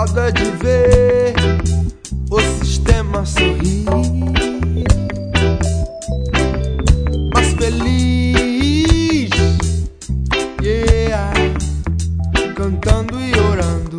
modo é de ver o sistema sorrir, mas feliz, yeah, cantando e orando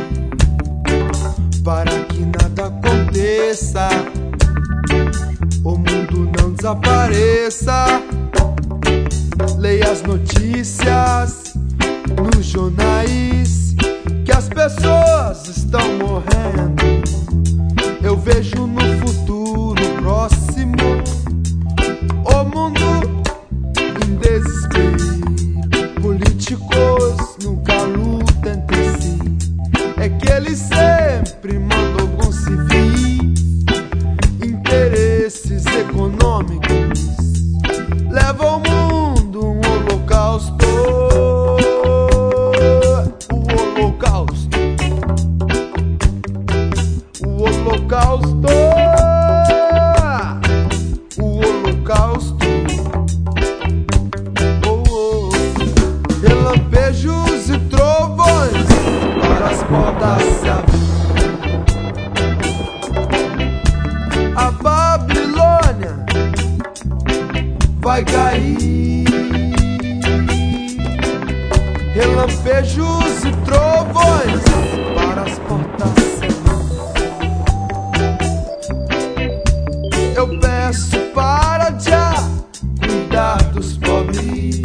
para que nada aconteça, o mundo não desapareça. Leia as notícias nos jornais que as pessoas estão morrendo. Eu vejo no futuro próximo o mundo em desespero. Políticos nunca lutam entre si, é que eles sempre mandam algum civil. Interesses econômicos levam o mundo um holocausto. O holocausto, oh, oh. Relampejos e trovões para as portas se abrir. A Babilônia vai cair. Relampejos e trovões para as portas se abrir. Eu peço para já cuidar dos pobres.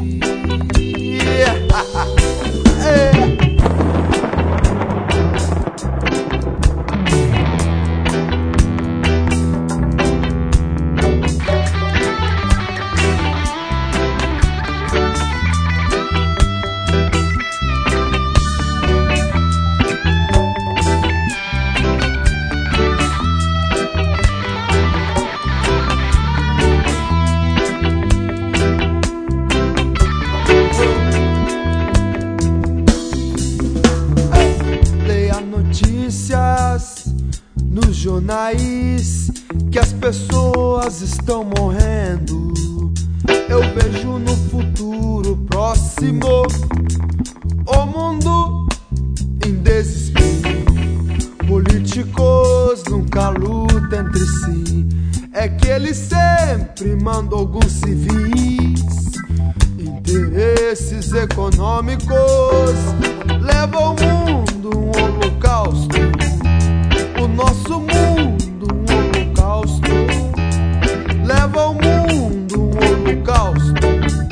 Nos jornais que as pessoas estão morrendo. Eu vejo no futuro próximo o mundo em desespero. Políticos nunca lutam entre si, é que eles sempre mandam alguns civis. Interesses econômicos levam o mundo um holocausto. O nosso mundo um holocausto, leva o mundo um holocausto.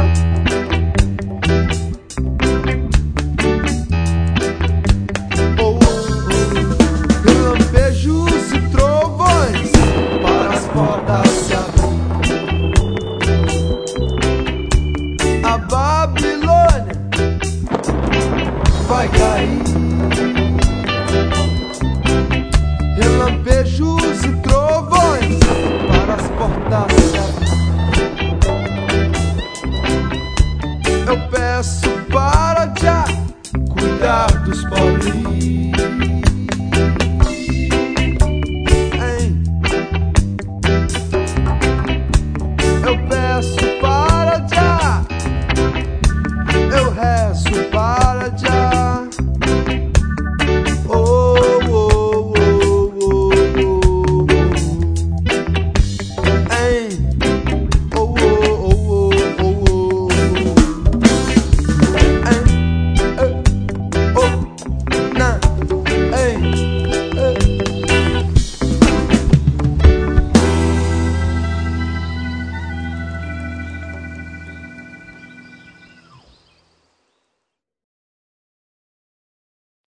Oh, oh, oh. Relampejos e trovões para as portas se abrir. A Babilônia vai cair. Relampejos e trovões para as portas se abrir. Eu peço para já cuidar dos pobres.